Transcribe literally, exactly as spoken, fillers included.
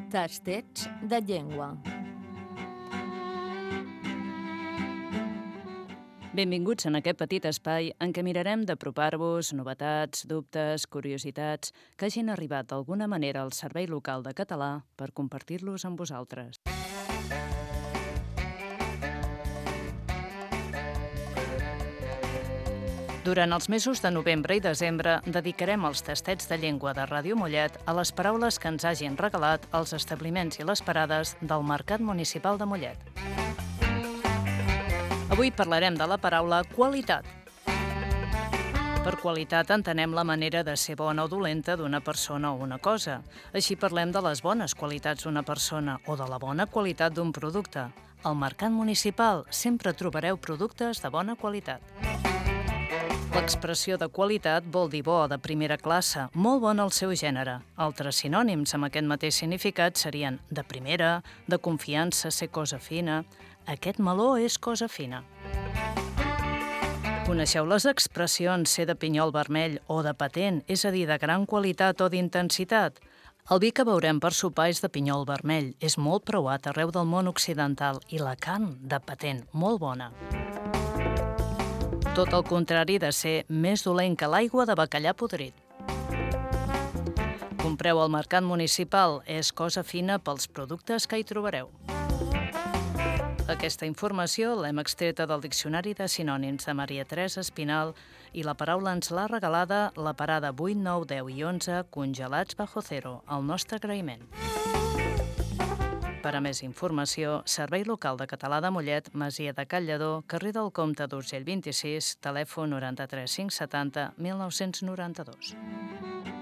Tastets de llengua. Benvinguts en aquest petit espai en què mirarem d'apropar-vos novetats, dubtes, curiositats que hagin arribat d'alguna manera al Servei Local de Català per compartir-los amb vosaltres. Durant els mesos de novembre i desembre dedicarem els tastets de llengua de Ràdio Mollet a les paraules que ens hagin regalat els establiments i les parades del Mercat Municipal de Mollet. Avui parlarem de la paraula qualitat. Per qualitat entenem la manera de ser bona o dolenta d'una persona o una cosa. Així parlem de les bones qualitats d'una persona o de la bona qualitat d'un producte. Al Mercat Municipal sempre trobareu productes de bona qualitat. L'expressió de qualitat vol dir bo, de primera classe, molt bon al seu gènere. Altres sinònims amb aquest mateix significat serien de primera, de confiança, ser cosa fina. Aquest meló és cosa fina. Coneixeu les expressions ser de pinyol vermell o de patent, és a dir, de gran qualitat o d'intensitat? El vi que beurem per sopar és de pinyol vermell, és molt preuat arreu del món occidental i la carn de patent, molt bona. Tot el contrari de ser més dolent que l'aigua de bacallà podrit. Compreu al Mercat Municipal, és cosa fina pels productes que hi trobareu. Aquesta informació l'hem extreta del Diccionari de Sinònims de Maria Teresa Espinal i la paraula ens l'ha regalada la parada vuit, nou, deu i onze, congelats bajo cero, el nostre agraïment. Per a més informació, Servei Local de Català de Mollet, Masia de Cal Lledó, carrer del Comte d'Urgell vint-i-sis, telèfon noranta-tres cinc setanta mil nou-cents noranta-dos.